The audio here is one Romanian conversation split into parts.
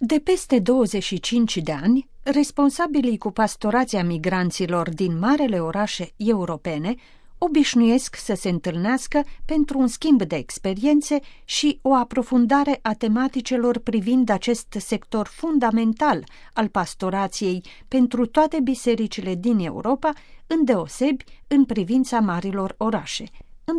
De peste 25 de ani, responsabilii cu pastorația migranților din marele orașe europene obișnuiesc să se întâlnească pentru un schimb de experiențe și o aprofundare a tematicelor privind acest sector fundamental al pastorației pentru toate bisericile din Europa, îndeosebi în privința marilor orașe. În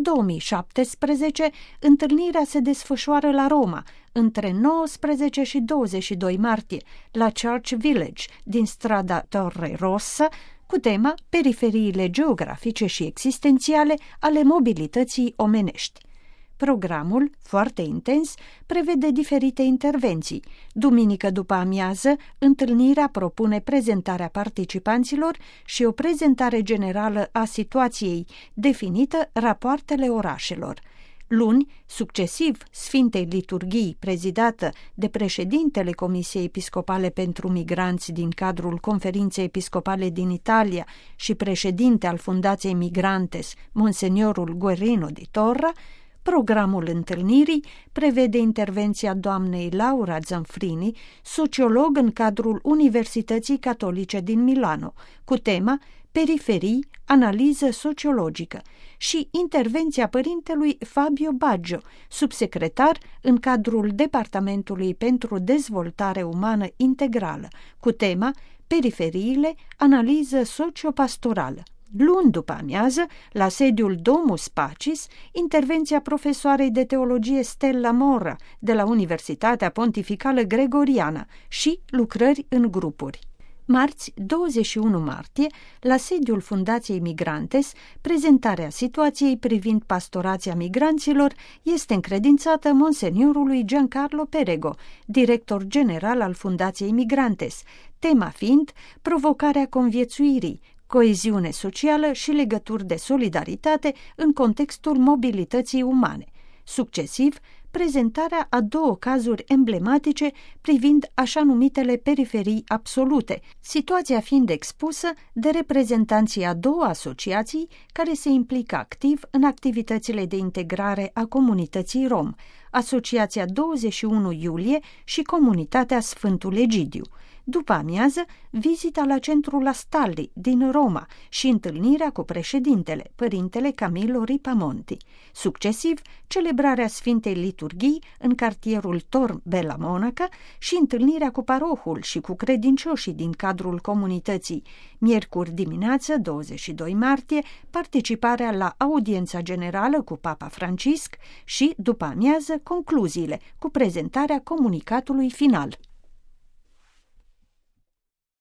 2017, întâlnirea se desfășoară la Roma, între 19 și 22 martie, la Church Village, din strada Torre Rossa, cu tema Periferiile geografice și existențiale ale mobilității omenești. Programul, foarte intens, prevede diferite intervenții. Duminică după amiază, întâlnirea propune prezentarea participanților și o prezentare generală a situației, definită rapoartele orașelor. Luni, succesiv Sfintei Liturghii, prezidată de președintele Comisiei Episcopale pentru Migranți din cadrul Conferinței Episcopale din Italia și președinte al Fundației Migrantes, Monseniorul Guerrino di Torra, programul întâlnirii prevede intervenția doamnei Laura Zanfrini, sociolog în cadrul Universității Catolice din Milano, cu tema Periferii, analiză sociologică, și intervenția părintelui Fabio Baggio, subsecretar în cadrul Departamentului pentru Dezvoltare Umană Integrală, cu tema Periferiile, analiză sociopastorală. Luni după amiază, la sediul Domus Pacis, intervenția profesoarei de teologie Stella Morra de la Universitatea Pontificală Gregoriana și lucrări în grupuri. Marți, 21 martie, la sediul Fundației Migrantes, prezentarea situației privind pastorația migranților este încredințată Monseniorului Giancarlo Perego, director general al Fundației Migrantes, tema fiind provocarea conviețuirii, coeziune socială și legături de solidaritate în contextul mobilității umane. Succesiv, prezentarea a două cazuri emblematice privind așa numitele periferii absolute, situația fiind expusă de reprezentanții a două asociații care se implică activ în activitățile de integrare a comunității rom, Asociația 21 Iulie și Comunitatea Sfântul Egidiu. După amiază, vizita la centrul Astaldi din Roma și întâlnirea cu președintele, părintele Camillo Ripamonti. Succesiv, celebrarea Sfintei Liturghii în cartierul Tor Bella Monaca și întâlnirea cu parohul și cu credincioșii din cadrul comunității. Miercuri dimineață, 22 martie, participarea la audiența generală cu Papa Francisc și, după amiază, concluziile cu prezentarea comunicatului final.